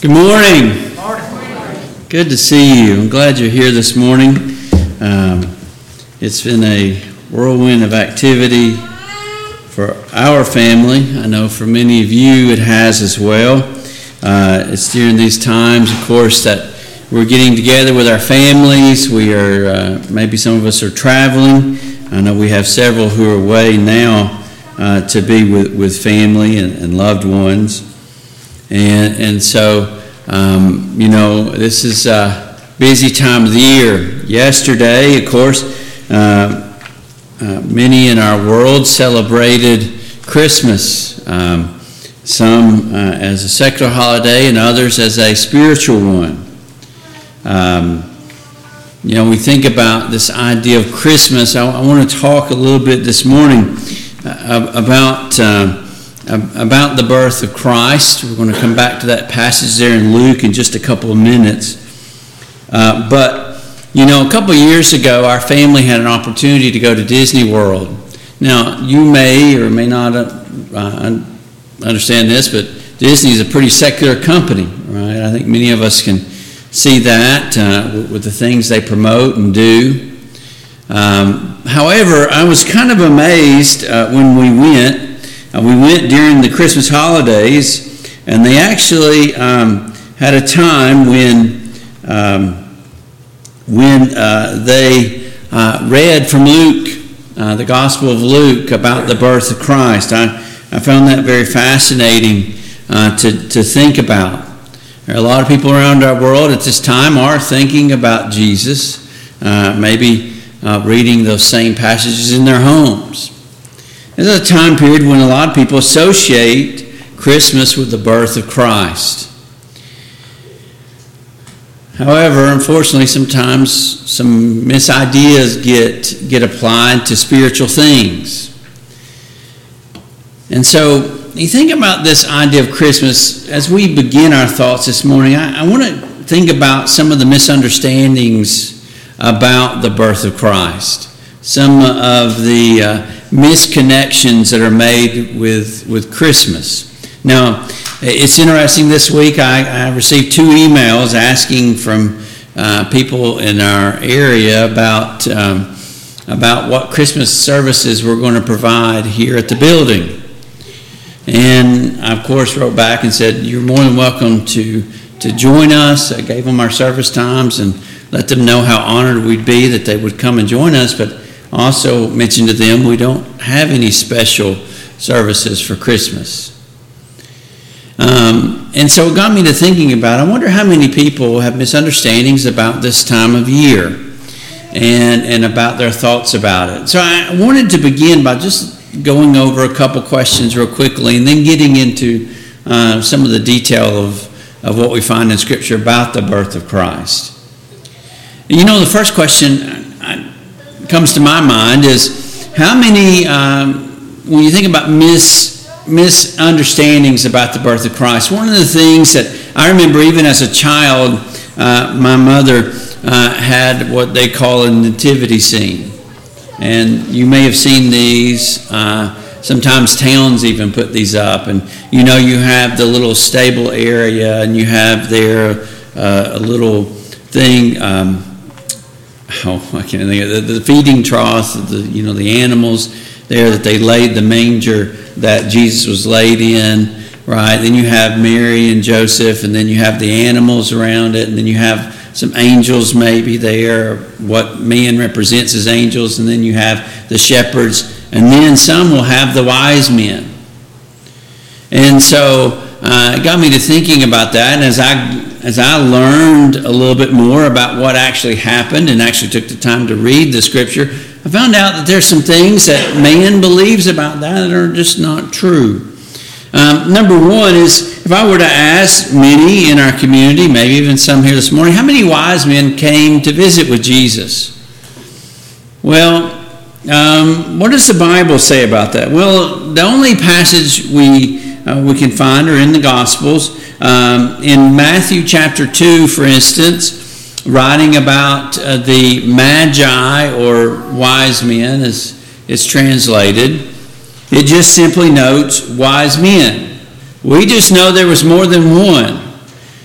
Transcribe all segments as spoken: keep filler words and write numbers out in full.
Good morning. Good morning. Good to see you. I'm glad you're here this morning. Um, it's been a whirlwind of activity for our family. I know for many of you it has as well. Uh, it's during these times, of course, that we're getting together with our families. We are, uh, maybe some of us are traveling. I know we have several who are away now uh, to be with, with family and, and loved ones. And and so, um, you know, this is a busy time of the year. Yesterday, of course, uh, uh, many in our world celebrated Christmas, um, some uh, as a secular holiday and others as a spiritual one. Um, you know, we think about this idea of Christmas. I, I want to talk a little bit this morning uh, about... Uh, about the birth of Christ. We're going to come back to that passage there in Luke in just a couple of minutes. Uh, but, you know, a couple of years ago, our family had an opportunity to go to Disney World. Now, you may or may not uh, understand this, but Disney is a pretty secular company, right? I think many of us can see that uh, with the things they promote and do. Um, however, I was kind of amazed uh, when we went. Uh, we went during the Christmas holidays, and they actually um, had a time when um, when uh, they uh, read from Luke, uh, the Gospel of Luke, about the birth of Christ. I, I found that very fascinating uh, to, to think about. There are a lot of people around our world at this time are thinking about Jesus, uh, maybe uh, reading those same passages in their homes. This is a time period when a lot of people associate Christmas with the birth of Christ. However, unfortunately, sometimes some misideas get, get applied to spiritual things. And so, you think about this idea of Christmas, as we begin our thoughts this morning, I, I want to think about some of the misunderstandings about the birth of Christ. Some of the uh, misconnections that are made with, with Christmas. Now, it's interesting, this week I, I received two emails asking from uh, people in our area about, um, about what Christmas services we're going to provide here at the building. And I, of course, wrote back and said, you're more than welcome to, to join us. I gave them our service times and let them know how honored we'd be that they would come and join us, but also mentioned to them we don't have any special services for Christmas. Um, and so it got me to thinking about, I wonder how many people have misunderstandings about this time of year and, and about their thoughts about it. So I wanted to begin by just going over a couple questions real quickly and then getting into uh, some of the detail of, of what we find in Scripture about the birth of Christ. You know, the first question I, comes to my mind is how many, um, when you think about mis, misunderstandings about the birth of Christ, one of the things that I remember even as a child, uh, my mother uh, had what they call a nativity scene. And you may have seen these. Uh, sometimes towns even put these up. And you know, you have the little stable area and you have there uh, a little thing, um, Oh, I can't think of it. The, the feeding trough, the you know the animals there that they laid the manger that Jesus was laid in, right? Then you have Mary and Joseph, and then you have the animals around it, and then you have some angels maybe there, what man represents as angels, and then you have the shepherds, and then some will have the wise men. And so uh, it got me to thinking about that, and as I As I learned a little bit more about what actually happened and actually took the time to read the Scripture, I found out that there's some things that man believes about that that are just not true. Um, number one is, if I were to ask many in our community, maybe even some here this morning, how many wise men came to visit with Jesus? Well, um, what does the Bible say about that? Well, the only passage we uh, we can find are in the Gospels. Um, in Matthew chapter two, for instance, writing about uh, the Magi, or wise men as it's translated, it just simply notes wise men. We just know there was more than one.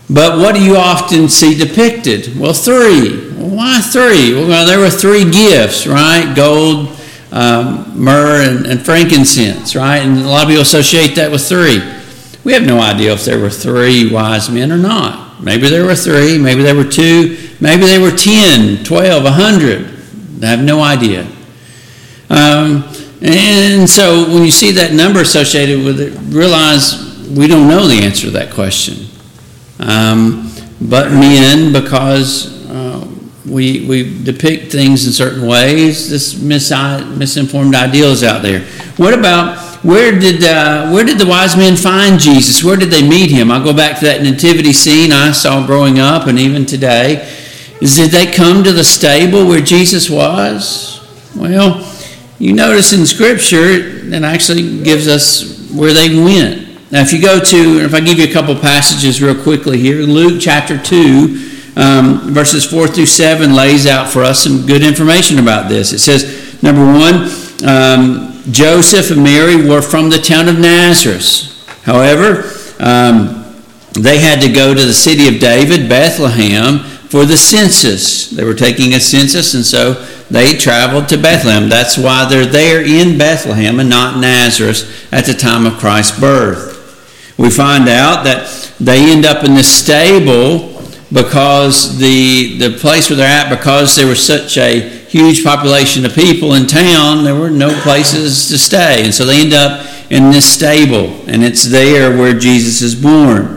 But what do you often see depicted? Well, three. Well, why three? Well, there were three gifts, right? Gold, um, myrrh, and, and frankincense, right? And a lot of people associate that with three. We have no idea if there were three wise men or not. Maybe there were three, maybe there were two, maybe there were ten, twelve, a hundred. I have no idea. Um, and so when you see that number associated with it, realize we don't know the answer to that question. Um, but men, because uh, we we depict things in certain ways, this mis- misinformed ideal is out there. What about where did uh, where did the wise men find Jesus? Where did they meet him? I'll go back to that nativity scene I saw growing up, and even today. Is did they come to the stable where Jesus was? Well, you notice in Scripture it actually gives us where they went. Now, if you go to, if I give you a couple passages real quickly here, Luke chapter two, um, verses four through seven lays out for us some good information about this. It says, number one, um, Joseph and Mary were from the town of Nazareth. However, um, they had to go to the city of David, Bethlehem, for the census. They were taking a census, and so they traveled to Bethlehem. That's why they're there in Bethlehem and not Nazareth at the time of Christ's birth. We find out that they end up in the stable because the the place where they're at, because there was such a huge population of people in town, there were no places to stay. And so they end up in this stable, and it's there where Jesus is born.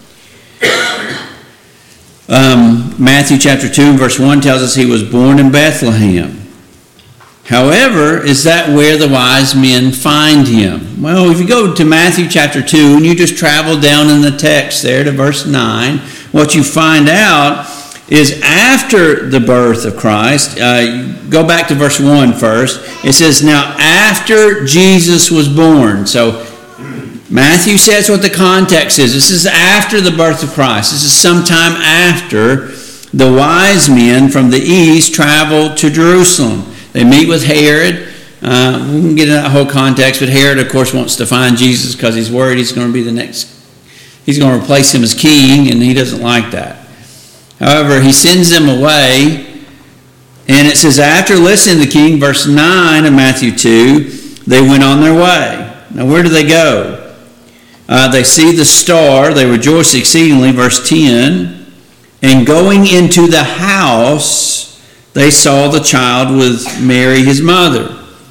Um, Matthew chapter two verse one tells us he was born in Bethlehem. However, is that where the wise men find him? Well, if you go to Matthew chapter two and you just travel down in the text there to verse nine, what you find out is after the birth of Christ, uh, go back to verse one first. It says, now after Jesus was born. So Matthew says what the context is. This is after the birth of Christ. This is sometime after the wise men from the east traveled to Jerusalem. They meet with Herod. Uh, we can get into that whole context, but Herod, of course, wants to find Jesus because he's worried he's going to be the next, he's going to replace him as king, and he doesn't like that. However, he sends them away, and it says, after listening to the king, verse nine of Matthew two, they went on their way. Now, where do they go? Uh, they see the star, they rejoice exceedingly, verse ten, and going into the house, they saw the child with Mary, his mother.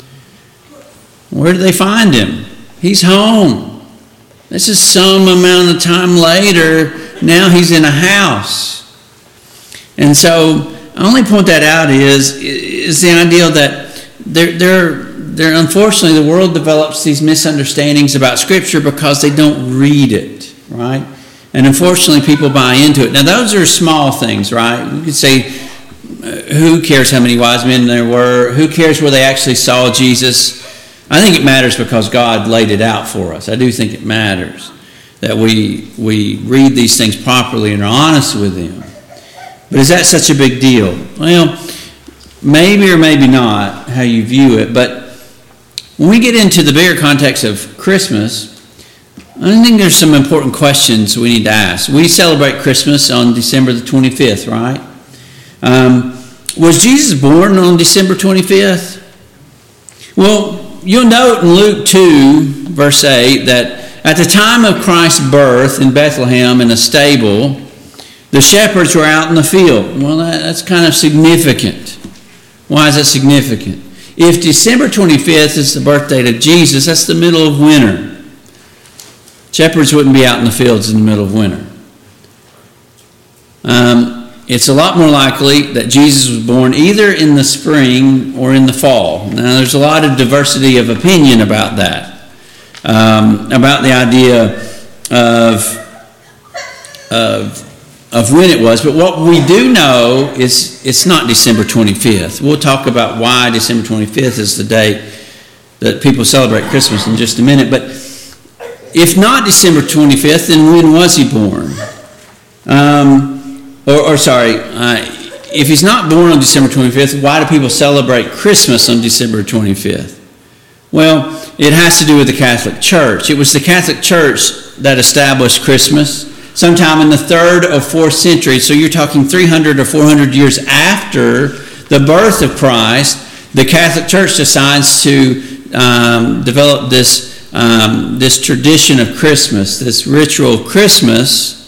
Where did they find him? He's home. This is some amount of time later. Now he's in a house. And so I only point that out is, is the idea that there, there, there, unfortunately, the world develops these misunderstandings about Scripture because they don't read it, right? And unfortunately, people buy into it. Now, those are small things, right? You could say, who cares how many wise men there were? Who cares where they actually saw Jesus? I think it matters because God laid it out for us. I do think it matters that we we read these things properly and are honest with Him. But is that such a big deal? Well, maybe or maybe not how you view it. But when we get into the bigger context of Christmas, I think there's some important questions we need to ask. We celebrate Christmas on December the twenty-fifth, right? Um, was Jesus born on December twenty-fifth? Well, you'll note in Luke two, verse eight, that at the time of Christ's birth in Bethlehem in a stable, the shepherds were out in the field. Well, that, that's kind of significant. Why is that significant? If December twenty-fifth is the birth date of Jesus, that's the middle of winter. Shepherds wouldn't be out in the fields in the middle of winter. Um, It's a lot more likely that Jesus was born either in the spring or in the fall. Now, there's a lot of diversity of opinion about that, um, about the idea of, of, of when it was. But what we do know is it's not December twenty-fifth. We'll talk about why December twenty-fifth is the date that people celebrate Christmas in just a minute. But if not December twenty-fifth, then when was he born? Um... Or, or sorry, uh, if he's not born on December twenty-fifth, why do people celebrate Christmas on December twenty-fifth? Well, it has to do with the Catholic Church. It was the Catholic Church that established Christmas. sometime in the third or fourth century. So you're talking three hundred or four hundred years after the birth of Christ, the Catholic Church decides to um, develop this, um, this tradition of Christmas, this ritual of Christmas,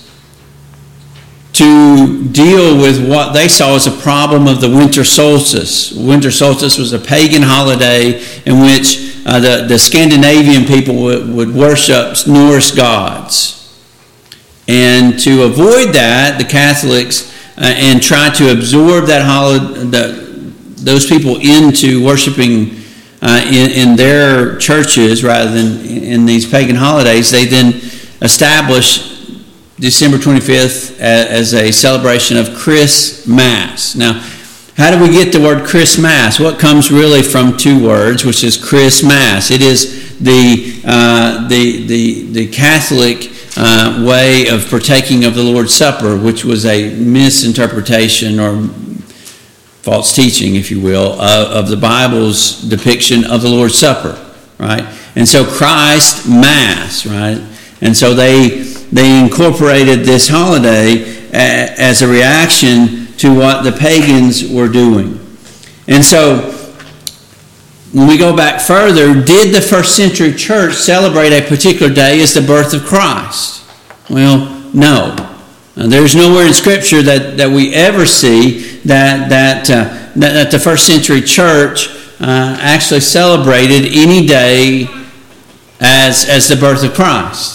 to deal with what they saw as a problem of the winter solstice. Winter solstice was a pagan holiday in which uh, the, the Scandinavian people would, would worship Norse gods. And to avoid that, the Catholics uh, and try to absorb that holiday, the, those people into worshiping uh, in, in their churches rather than in these pagan holidays, they then established December twenty-fifth as a celebration of Christmas. Now, how do we get the word Christmas? Well, it comes really from two words, which is Christmas. It is the uh, the the the Catholic uh, way of partaking of the Lord's Supper, which was a misinterpretation or false teaching, if you will, uh, of the Bible's depiction of the Lord's Supper, right? And so Christ Mass, right? And so they they incorporated this holiday as a reaction to what the pagans were doing. And so when we go back further, did the first century church celebrate a particular day as the birth of Christ? Well, no. Now, there's nowhere in Scripture that, that we ever see that that, uh, that that the first century church uh, actually celebrated any day as as the birth of Christ.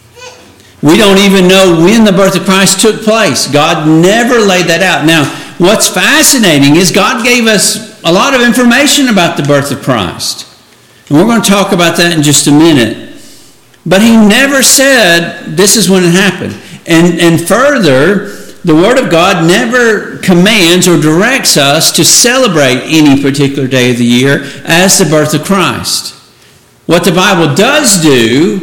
We don't even know when the birth of Christ took place. God never laid that out. Now, what's fascinating is God gave us a lot of information about the birth of Christ. And we're going to talk about that in just a minute. But he never said this is when it happened. And, and further, the Word of God never commands or directs us to celebrate any particular day of the year as the birth of Christ. What the Bible does do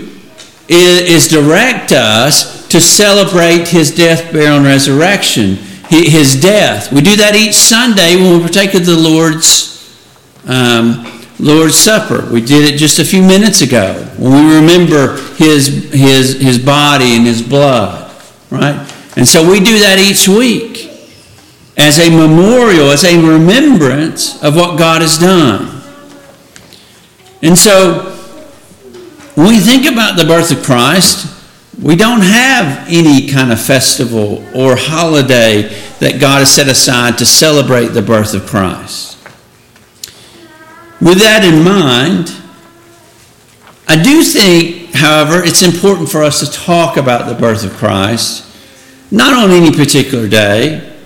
is direct us to celebrate his death, burial, and resurrection, his death. We do that each Sunday when we partake of the Lord's um, Lord's Supper. We did it just a few minutes ago when we remember his his his body and his blood, right? And so we do that each week as a memorial, as a remembrance of what God has done. And so when we think about the birth of Christ, we don't have any kind of festival or holiday that God has set aside to celebrate the birth of Christ. With that in mind, I do think, however, it's important for us to talk about the birth of Christ, not on any particular day,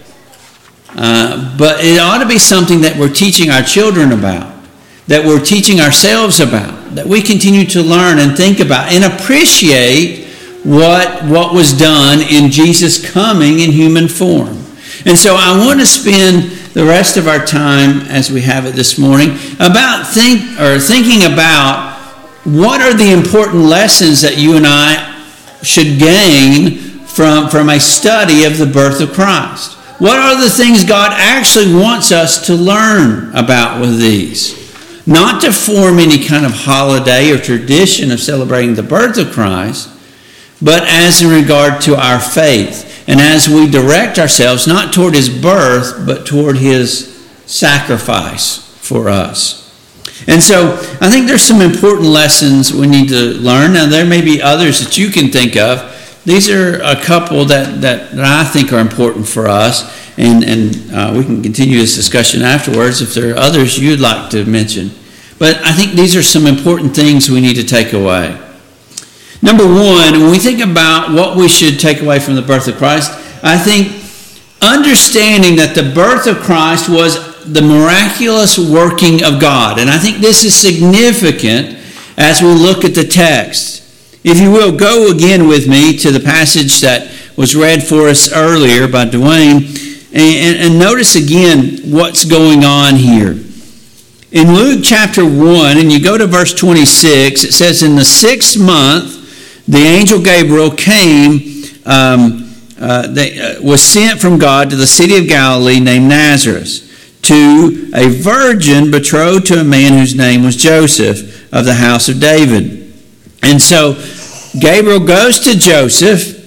uh, but it ought to be something that we're teaching our children about, that we're teaching ourselves about, that we continue to learn and think about and appreciate what, what was done in Jesus coming in human form. And so I want to spend the rest of our time, as we have it this morning, about think or thinking about what are the important lessons that you and I should gain from, from a study of the birth of Christ. What are the things God actually wants us to learn about with these? Not to form any kind of holiday or tradition of celebrating the birth of Christ, but as in regard to our faith. And as we direct ourselves not toward his birth, but toward his sacrifice for us. And so I think there's some important lessons we need to learn. Now there may be others that you can think of. These are a couple that, that, that I think are important for us. And, and uh, we can continue this discussion afterwards if there are others you'd like to mention. But I think these are some important things we need to take away. Number one, when we think about what we should take away from the birth of Christ, I think understanding that the birth of Christ was the miraculous working of God. And I think this is significant as we look at the text. If you will, go again with me to the passage that was read for us earlier by Dwayne, and, and notice again what's going on here. In Luke chapter one, and you go to verse twenty-six, it says, in the sixth month, the angel Gabriel came, um, uh, they, uh, was sent from God to the city of Galilee named Nazareth, to a virgin betrothed to a man whose name was Joseph of the house of David. And so Gabriel goes to Joseph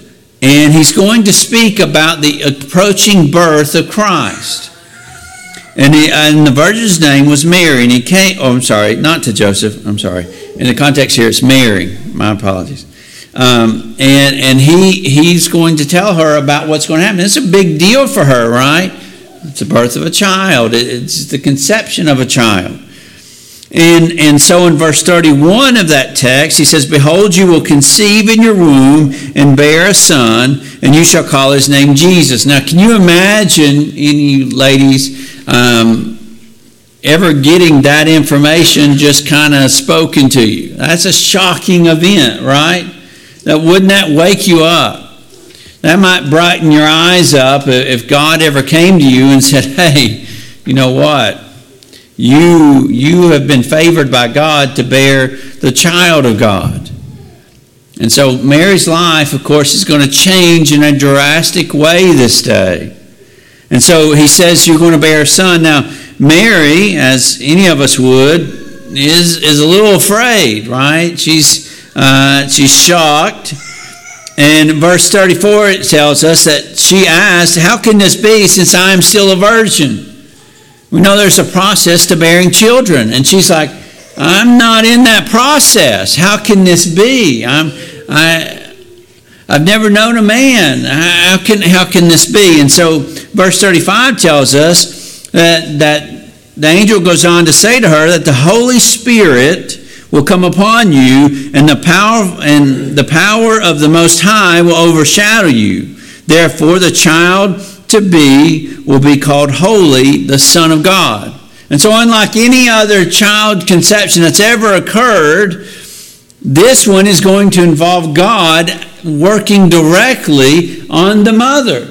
And he's going to speak about the approaching birth of Christ. And, he, and the virgin's name was Mary. And he came, oh, I'm sorry, not to Joseph. I'm sorry. In the context here, it's Mary. My apologies. Um, and and he he's going to tell her about what's going to happen. It's a big deal for her, right? It's the birth of a child. It's the conception of a child. And, and so in verse thirty-one of that text, he says, "Behold, you will conceive in your womb and bear a son, and you shall call his name Jesus." Now, can you imagine, any ladies, um, ever getting that information just kind of spoken to you? That's a shocking event, right? That wouldn't that wake you up? That might brighten your eyes up if God ever came to you and said, "Hey, you know what? You, you have been favored by God to bear the child of God." And so Mary's life, of course, is going to change in a drastic way this day. And so he says, you're going to bear a son. Now, Mary, as any of us would, is, is a little afraid, right? She's, uh, she's shocked. And in verse thirty-four, it tells us that she asked, "How can this be since I am still a virgin?" We know there's a process to bearing children. And she's like, "I'm not in that process. How can this be? I'm, I, I've never known a man. How can, how can this be?" And so verse thirty-five tells us that, that the angel goes on to say to her that the Holy Spirit will come upon you, and the power and the power of the Most High will overshadow you. Therefore, the child to be will be called Holy, the Son of God. And so unlike any other child conception that's ever occurred, this one is going to involve God working directly on the mother.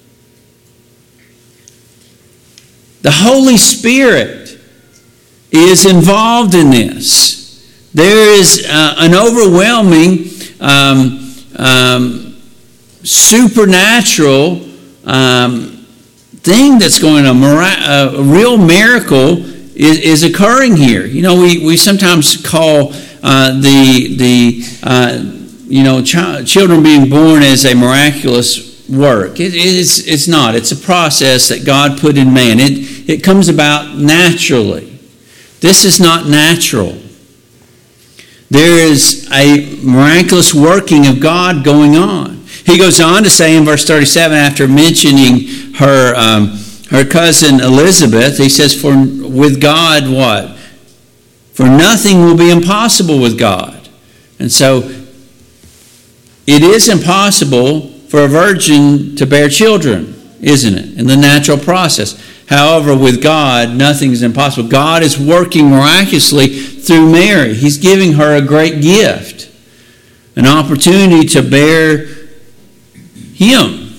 The Holy Spirit is involved in this. There is uh, an overwhelming um, um, supernatural Um, thing that's going on. A real miracle is, is occurring here. You know, we, we sometimes call uh, the the uh, you know ch- children being born as a miraculous work. It, it's it's not. It's a process that God put in man. It it comes about naturally. This is not natural. There is a miraculous working of God going on. He goes on to say in verse thirty-seven, after mentioning her um, her cousin Elizabeth, he says, "For with God what? For nothing will be impossible with God." And so it is impossible for a virgin to bear children, isn't it? In the natural process. However, with God, nothing is impossible. God is working miraculously through Mary. He's giving her a great gift, an opportunity to bear Him.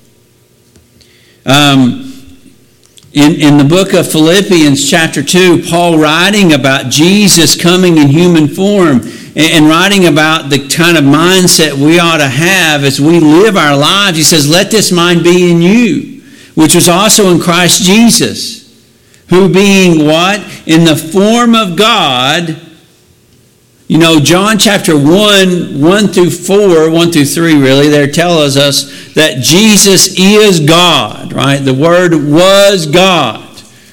Um, in, in the book of Philippians chapter two, Paul writing about Jesus coming in human form and, and writing about the kind of mindset we ought to have as we live our lives, he says, "Let this mind be in you, which was also in Christ Jesus, who being" what? "In the form of God." You know, John chapter one, one through four, one through three really, there tells us that Jesus is God, right? The Word was God.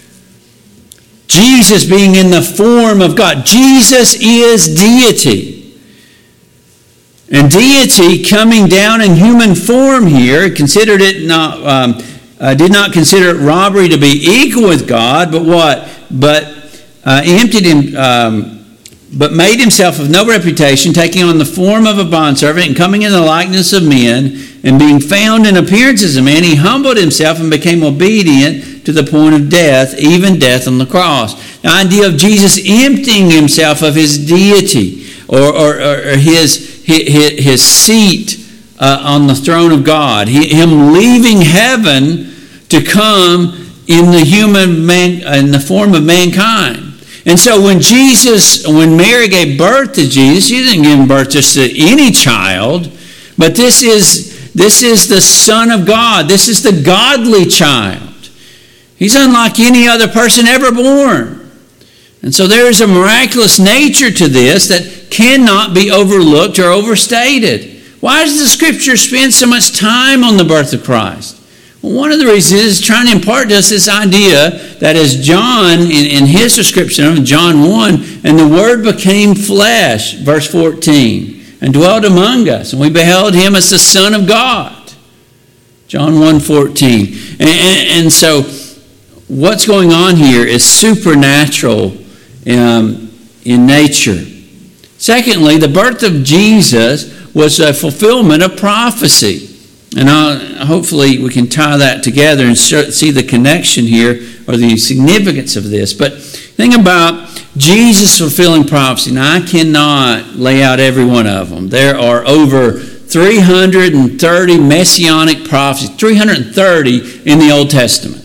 Jesus being in the form of God. Jesus is deity. And deity coming down in human form here, considered it not, um, uh, did not consider it robbery to be equal with God, but what? But uh, emptied him... Um, but made himself of no reputation, taking on the form of a bondservant and coming in the likeness of men, and being found in appearance as a man, he humbled himself and became obedient to the point of death, even death on the cross. The idea of Jesus emptying himself of his deity or, or, or his, his, his seat uh, on the throne of God, he, him leaving heaven to come in the human man, in the form of mankind. And so when Jesus, when Mary gave birth to Jesus, she didn't give birth just to any child, but this is, this is the Son of God. This is the godly child. He's unlike any other person ever born. And so there is a miraculous nature to this that cannot be overlooked or overstated. Why does the Scripture spend so much time on the birth of Christ? Well, one of the reasons is trying to impart to us this idea that as John, in, in his description of John one, and the Word became flesh, verse fourteen, and dwelt among us, and we beheld him as the Son of God. John one fourteen. And, and, and so what's going on here is supernatural um, in nature. Secondly, the birth of Jesus was a fulfillment of prophecy. And I'll, hopefully we can tie that together and see the connection here, or the significance of this. But think about Jesus fulfilling prophecy. Now, I cannot lay out every one of them. There are over three hundred thirty messianic prophecies, three hundred thirty in the Old Testament.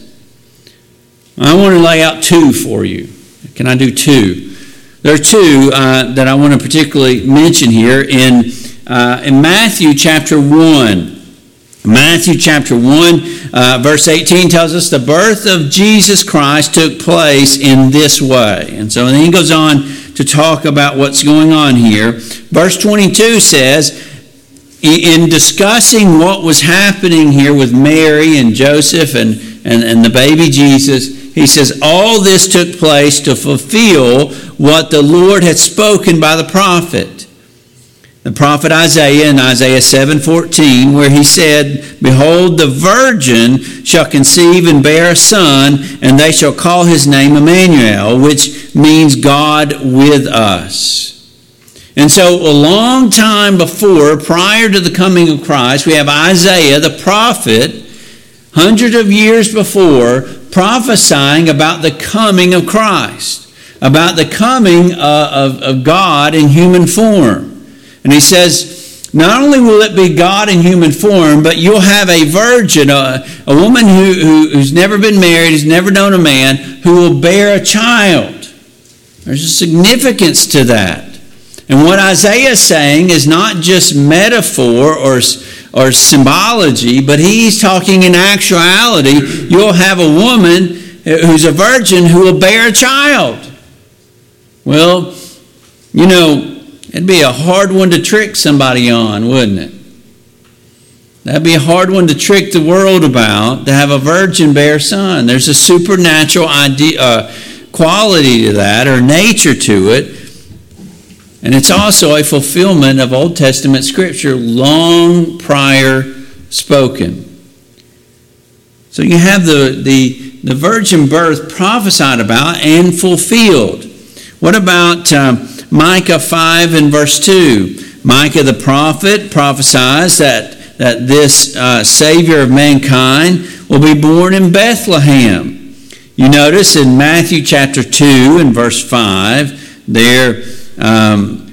I want to lay out two for you. Can I do two? There are two uh, that I want to particularly mention here in, uh, in Matthew chapter one. Matthew chapter one, uh, verse eighteen tells us the birth of Jesus Christ took place in this way. And so then he goes on to talk about what's going on here. Verse twenty-two says, in discussing what was happening here with Mary and Joseph and, and, and the baby Jesus, he says, all this took place to fulfill what the Lord had spoken by the prophet. The prophet Isaiah in Isaiah seven fourteen, where he said, behold, the virgin shall conceive and bear a son, and they shall call his name Emmanuel, which means God with us. And so a long time before, prior to the coming of Christ, we have Isaiah, the prophet, hundreds of years before, prophesying about the coming of Christ, about the coming uh, of, of God in human form. And he says, not only will it be God in human form, but you'll have a virgin, a, a woman who, who, who's never been married, who's never known a man, who will bear a child. There's a significance to that. And what Isaiah is saying is not just metaphor or, or symbology, but he's talking in actuality. You'll have a woman who's a virgin who will bear a child. Well, you know, it'd be a hard one to trick somebody on, wouldn't it? That'd be a hard one to trick the world about, to have a virgin bear a son. There's a supernatural idea, uh, quality to that, or nature to it. And it's also a fulfillment of Old Testament Scripture long prior spoken. So you have the, the, the virgin birth prophesied about and fulfilled. What about um, Micah five and verse two? Micah the prophet prophesies that, that this uh, Savior of mankind will be born in Bethlehem. You notice in Matthew chapter two and verse five, there um,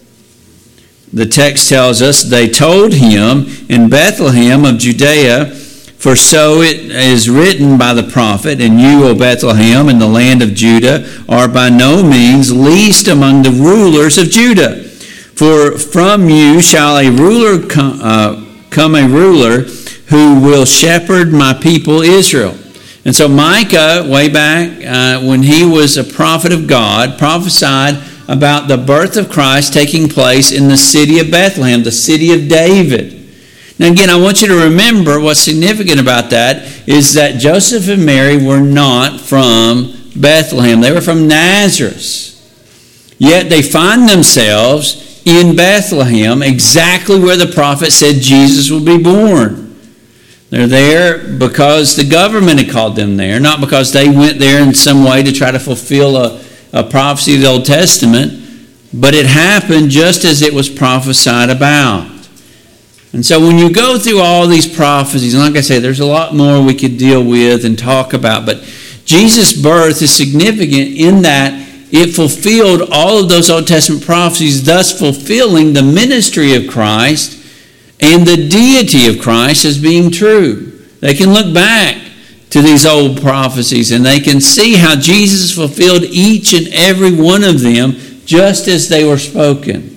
the text tells us, they told him in Bethlehem of Judea, for so it is written by the prophet, and you, O Bethlehem, in the land of Judah, are by no means least among the rulers of Judah. For from you shall a ruler come, uh, come a ruler who will shepherd my people Israel. And so Micah, way back uh, when he was a prophet of God, prophesied about the birth of Christ taking place in the city of Bethlehem, the city of David. Now again, I want you to remember what's significant about that is that Joseph and Mary were not from Bethlehem. They were from Nazareth. Yet they find themselves in Bethlehem, exactly where the prophet said Jesus will be born. They're there because the government had called them there, not because they went there in some way to try to fulfill a, a prophecy of the Old Testament, but it happened just as it was prophesied about. And so when you go through all these prophecies, and like I say, there's a lot more we could deal with and talk about, but Jesus' birth is significant in that it fulfilled all of those Old Testament prophecies, thus fulfilling the ministry of Christ and the deity of Christ as being true. They can look back to these old prophecies and they can see how Jesus fulfilled each and every one of them just as they were spoken.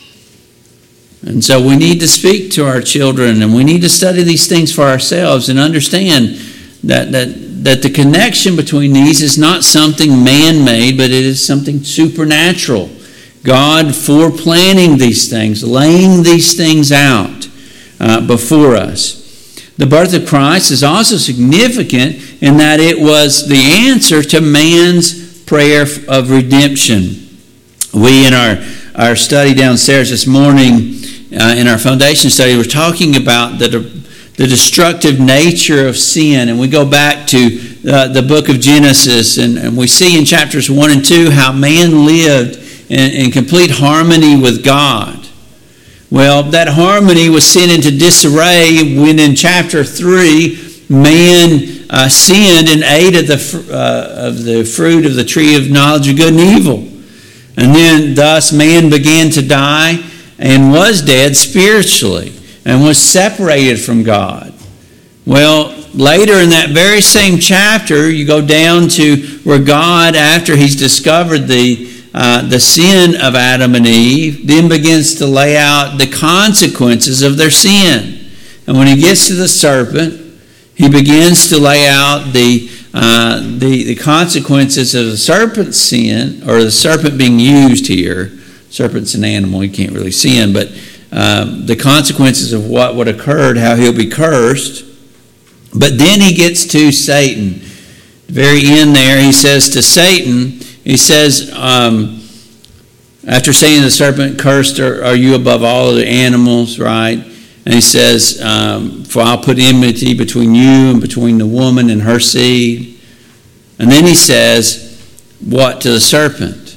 And so we need to speak to our children and we need to study these things for ourselves and understand that, that, that the connection between these is not something man-made, but it is something supernatural. God foreplanning these things, laying these things out uh, before us. The birth of Christ is also significant in that it was the answer to man's prayer of redemption. We, in our, our study downstairs this morning, uh, in our foundation study, we're talking about the, the destructive nature of sin. And we go back to uh, the book of Genesis, and, and we see in chapters one and two how man lived in, in complete harmony with God. Well, that harmony was sent into disarray when in chapter three, man uh, sinned and ate of the, uh, of the fruit of the tree of knowledge of good and evil. And then thus man began to die and was dead spiritually and was separated from God. Well, later in that very same chapter, you go down to where God, after he's discovered the Uh, the sin of Adam and Eve, then begins to lay out the consequences of their sin. And when he gets to the serpent, he begins to lay out the, uh, the, the consequences of the serpent's sin, or the serpent being used here. Serpent's an animal, he can't really sin, but um, the consequences of what would occur, how he'll be cursed. But then he gets to Satan. The very end there, he says to Satan, He says, um, after saying the serpent, cursed are, are you above all of the animals, right? And he says, um, for I'll put enmity between you and between the woman and her seed. And then he says, what to the serpent?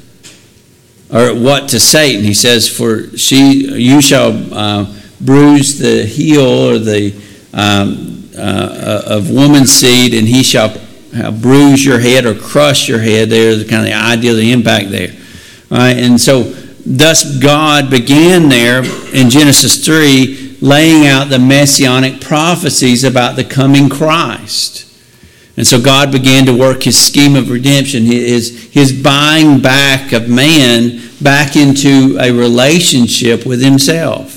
Or what to Satan? He says, for she, you shall uh, bruise the heel or the um, uh, of woman's seed, and he shall bruise your head or crush your head. There's kind of the idea, the impact there. All right? And so thus God began there in Genesis three laying out the messianic prophecies about the coming Christ. And so God began to work his scheme of redemption, his, his buying back of man back into a relationship with himself.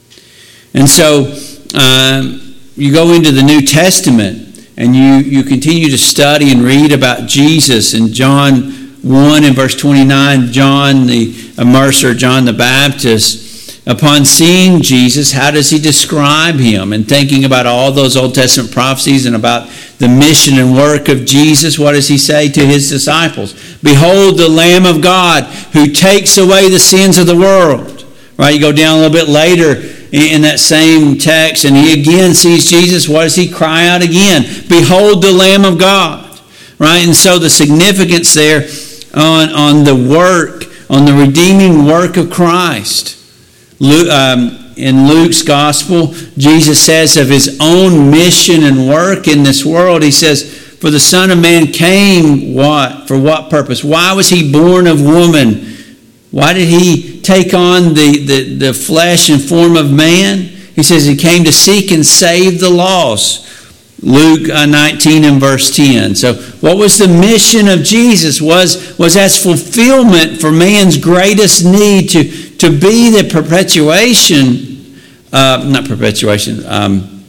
And so um, you go into the New Testament, and you, you continue to study and read about Jesus in John one and verse twenty-nine. John the immerser, John the Baptist, upon seeing Jesus, how does he describe him? And thinking about all those Old Testament prophecies and about the mission and work of Jesus, what does he say to his disciples? Behold the Lamb of God who takes away the sins of the world. Right, you go down a little bit later in that same text, and he again sees Jesus. What does he cry out again? Behold the Lamb of God. Right? And so the significance there on, on the work, on the redeeming work of Christ. Luke, um, in Luke's gospel, Jesus says of his own mission and work in this world, he says, for the Son of Man came what? For what purpose? Why was he born of woman? Why did he take on the, the, the flesh and form of man? He says he came to seek and save the lost. Luke nineteen and verse ten. So what was the mission of Jesus? Was, was as fulfillment for man's greatest need to, to be the perpetuation, uh, not perpetuation, um,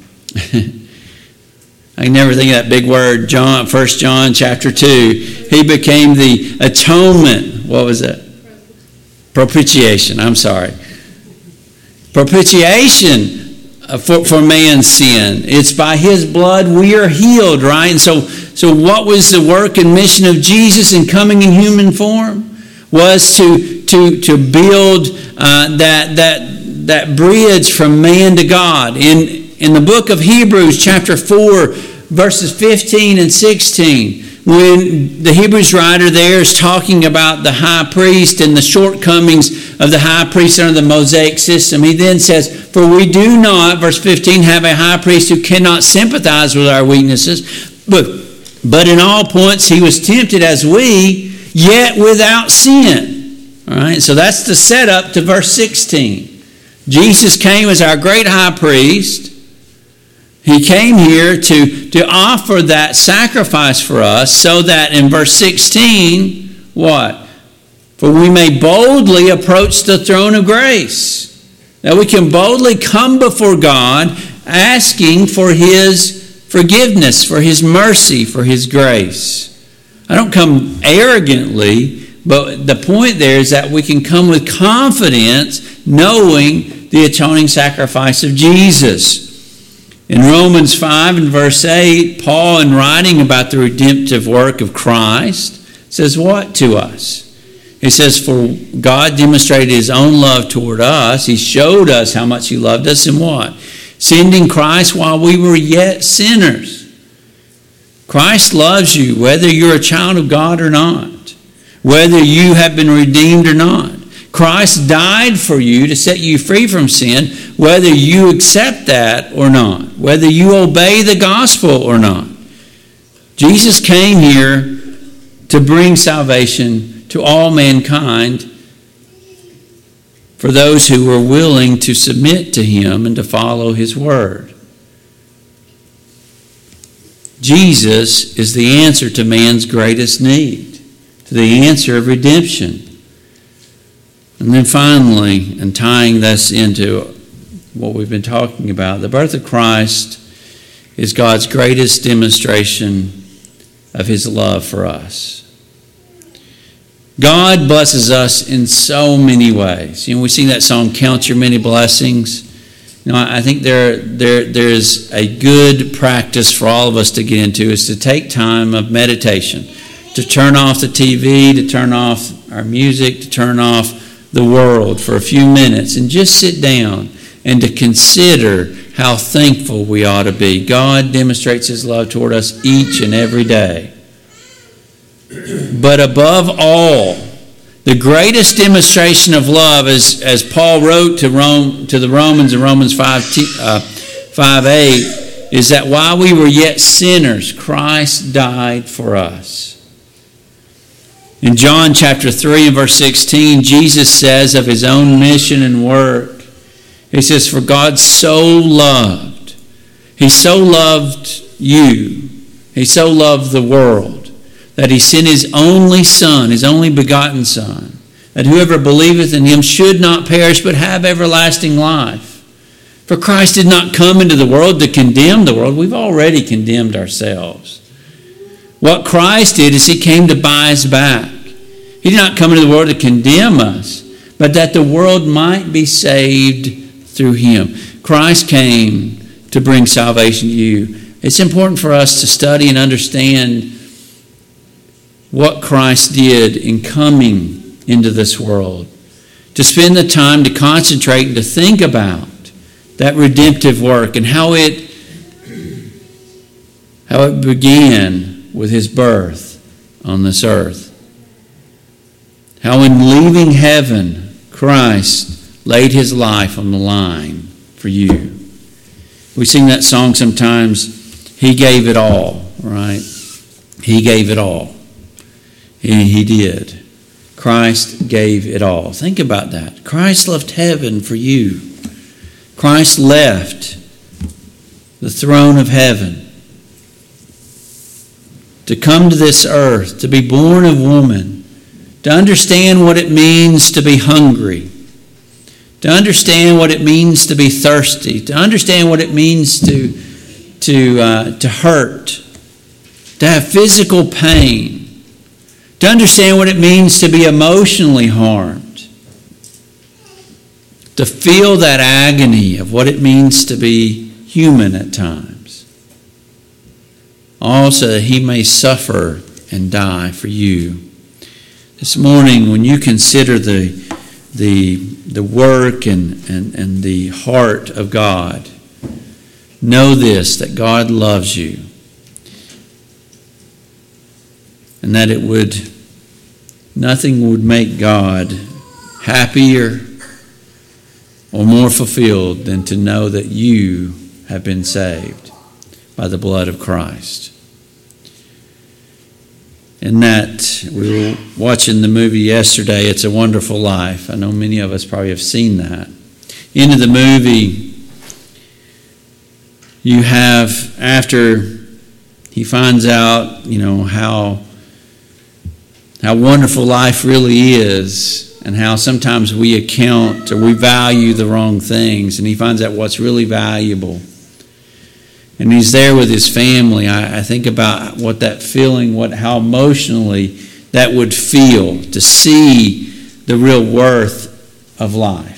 I can never think of that big word, John, First John chapter two. He became the atonement. What was that? Propitiation, I'm sorry. Propitiation for, for man's sin. It's by his blood we are healed, right? And so, so what was the work and mission of Jesus in coming in human form? Was to, to, to build uh, that, that, that bridge from man to God. In, in the book of Hebrews, chapter four, verses fifteen and sixteen, when the Hebrews writer there is talking about the high priest and the shortcomings of the high priest under the Mosaic system, he then says, for we do not, verse fifteen, have a high priest who cannot sympathize with our weaknesses, but, but in all points he was tempted as we, yet without sin. All right, so that's the setup to verse sixteen. Jesus came as our great high priest. He came here to, to offer that sacrifice for us so that in verse sixteen, what? For we may boldly approach the throne of grace. That we can boldly come before God asking for his forgiveness, for his mercy, for his grace. I don't come arrogantly, But the point there is that we can come with confidence knowing the atoning sacrifice of Jesus. In Romans five and verse eight, Paul, in writing about the redemptive work of Christ, says what to us? He says, for God demonstrated his own love toward us. He showed us how much he loved us in what? Sending Christ while we were yet sinners. Christ loves you whether you're a child of God or not, whether you have been redeemed or not. Christ died for you to set you free from sin, whether you accept that or not, whether you obey the gospel or not. Jesus came here to bring salvation to all mankind for those who were willing to submit to him and to follow his word. Jesus is the answer to man's greatest need, to the answer of redemption. And then finally, and tying this into what we've been talking about, the birth of Christ is God's greatest demonstration of his love for us. God blesses us in so many ways. You know, we sing that song, Count Your Many Blessings. You know, I think there, there, there's a good practice for all of us to get into is to take time of meditation, to turn off the T V, to turn off our music, to turn off the world for a few minutes and just sit down and to consider how thankful we ought to be. God demonstrates his love toward us each and every day. But above all, the greatest demonstration of love, as, as Paul wrote to Rome to the Romans in Romans five, uh, five eight, is that while we were yet sinners, Christ died for us. In John chapter three and verse sixteen, Jesus says of his own mission and work, he says, for God so loved, he so loved you, he so loved the world, that he sent his only Son, his only begotten Son, that whoever believeth in him should not perish but have everlasting life. For Christ did not come into the world to condemn the world. We've already condemned ourselves. What Christ did is he came to buy us back. He did not come into the world to condemn us, but that the world might be saved through him. Christ came to bring salvation to you. It's important for us to study and understand what Christ did in coming into this world, to spend the time to concentrate and to think about that redemptive work and how it how it began with his birth on this earth. How in leaving heaven, Christ laid his life on the line for you. We sing that song sometimes, he gave it all, right? He gave it all. He, he did. Christ gave it all. Think about that. Christ left heaven for you. Christ left the throne of heaven to come to this earth, to be born of woman, to understand what it means to be hungry, to understand what it means to be thirsty, to understand what it means to, to, uh, to hurt, to have physical pain, to understand what it means to be emotionally harmed, to feel that agony of what it means to be human at times. Also, that he may suffer and die for you. This morning, when you consider the, the, the work and, and, and the heart of God, know this, that God loves you. And that it would, nothing would make God happier or more fulfilled than to know that you have been saved by the blood of Christ. And that, we were watching the movie yesterday, It's a Wonderful Life. I know many of us probably have seen that. Into the movie, you have, after he finds out, you know, how how wonderful life really is, and how sometimes we account or we value the wrong things, and he finds out what's really valuable. And he's there with his family. I, I think about what that feeling, what how emotionally that would feel, to see the real worth of life.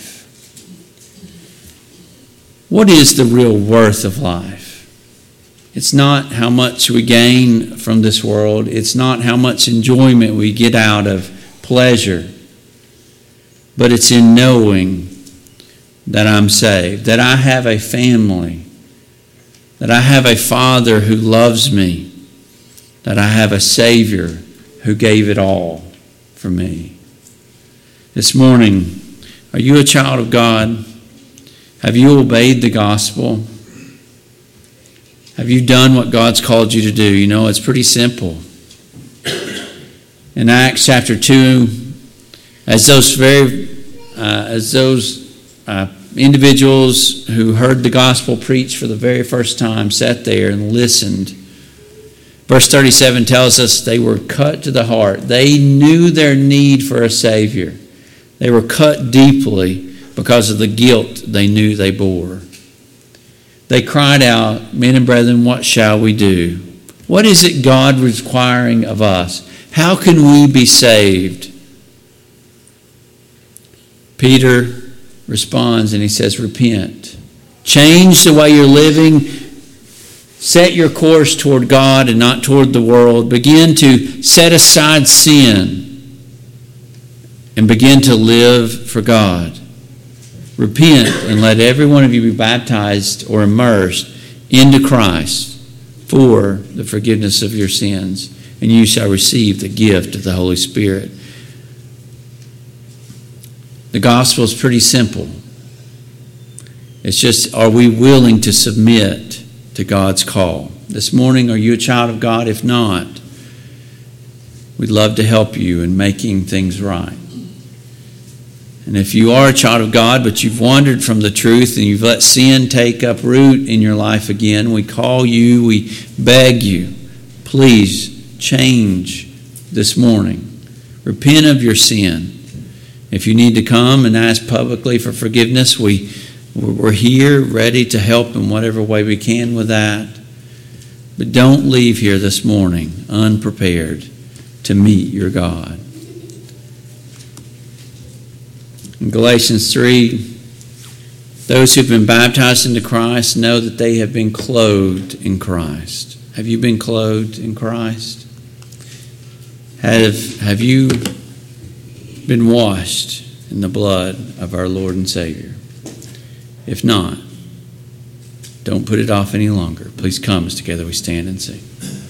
What is the real worth of life? It's not how much we gain from this world. It's not how much enjoyment we get out of pleasure. But it's in knowing that I'm saved, that I have a family, that I have a Father who loves me, that I have a Savior who gave it all for me. This morning, are you a child of God? Have you obeyed the gospel? Have you done what God's called you to do? You know, it's pretty simple. In Acts chapter two, as those very, uh, as those uh, individuals who heard the gospel preached for the very first time sat there and listened, verse thirty-seven tells us they were cut to the heart. They knew their need for a Savior. They were cut deeply because of the guilt they knew they bore. They cried out, "Men and brethren, what shall we do? What is it God requiring of us? How can we be saved?" Peter responds and he says, repent. Change the way you're living. Set your course toward God and not toward the world. Begin to set aside sin and begin to live for God. Repent and let every one of you be baptized or immersed into Christ for the forgiveness of your sins, and you shall receive the gift of the Holy Spirit. The gospel is pretty simple. It's just, are we willing to submit to God's call? This morning, are you a child of God? If not, we'd love to help you in making things right. And if you are a child of God, but you've wandered from the truth and you've let sin take up root in your life again, we call you, we beg you, please change this morning. Repent of your sin. If you need to come and ask publicly for forgiveness, we, we're here ready to help in whatever way we can with that. But don't leave here this morning unprepared to meet your God. In Galatians three, those who've been baptized into Christ know that they have been clothed in Christ. Have you been clothed in Christ? Have, have you been washed in the blood of our Lord and Savior? If not, don't put it off any longer. Please come as together we stand and sing.